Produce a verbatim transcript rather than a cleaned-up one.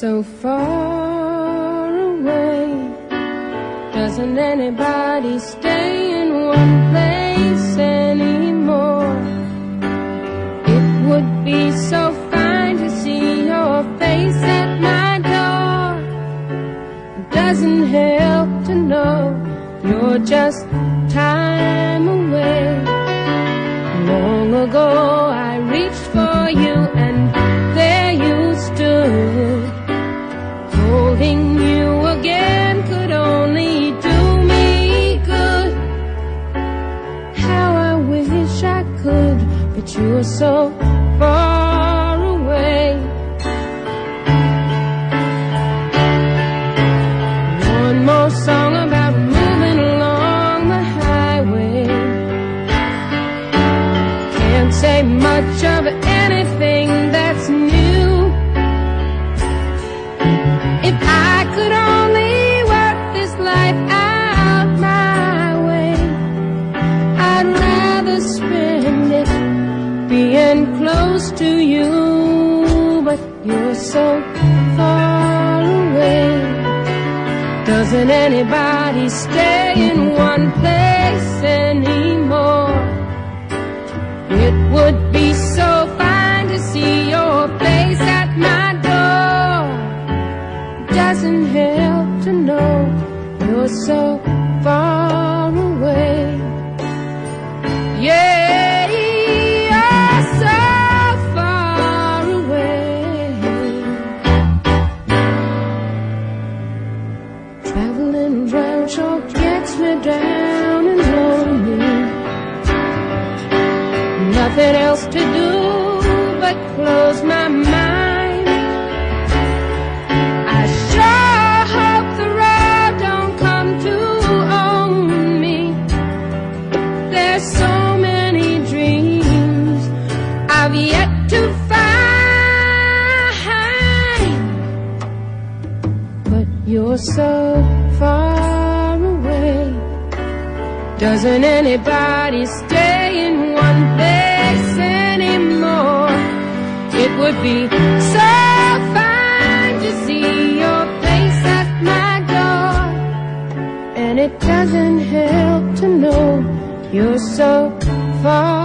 so far away. Doesn't anybody stay in one place anymore? It would be so fine to see your face at my door. It doesn't help to know you're just time away. Long ago I reached for you and there you stood. Holding you again could only do me good. How I wish I could, but you're so far away. One more song about moving along the highway. Can't say much of anything that's new. If I could only work this life out my way, I'd rather spend it being close to you. But you're so far away. Doesn't anybody stay in one place anymore? It would be so fine to see your face at my door. Doesn't help to know you're so far away. Yeah, you're so far away. Traveling around sure gets me down and lonely. Nothing else to do but close my mind. I sure hope the road don't come to own me. There's so many dreams I've yet to find. But you're so far away. Doesn't anybody stay in one place anymore? It would be so fine to see your face at my door. And it doesn't help to know you're so far